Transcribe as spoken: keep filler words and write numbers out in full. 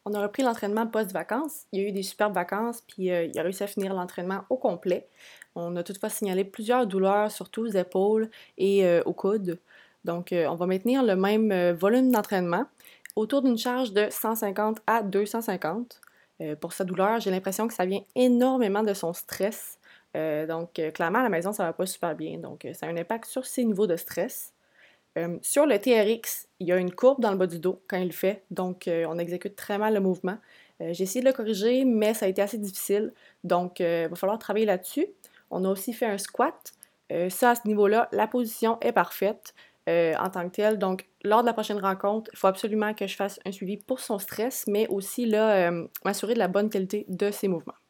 On a repris l'entraînement post-vacances. Il y a eu des superbes vacances, puis euh, il a réussi à finir l'entraînement au complet. On a toutefois signalé plusieurs douleurs, surtout aux épaules et euh, aux coudes. Donc, euh, on va maintenir le même euh, volume d'entraînement autour d'une charge de cent cinquante à deux cent cinquante. Euh, pour sa douleur, j'ai l'impression que ça vient énormément de son stress. Euh, donc, euh, clairement, à la maison, ça va pas super bien. Donc, euh, ça a un impact sur ses niveaux de stress. Euh, sur le T R X, il y a une courbe dans le bas du dos quand il le fait, donc euh, on exécute très mal le mouvement. Euh, j'ai essayé de le corriger, mais ça a été assez difficile, donc euh, il va falloir travailler là-dessus. On a aussi fait un squat. Euh, ça, à ce niveau-là, la position est parfaite euh, en tant que telle. Donc, lors de la prochaine rencontre, il faut absolument que je fasse un suivi pour son stress, mais aussi là, euh, m'assurer de la bonne qualité de ses mouvements.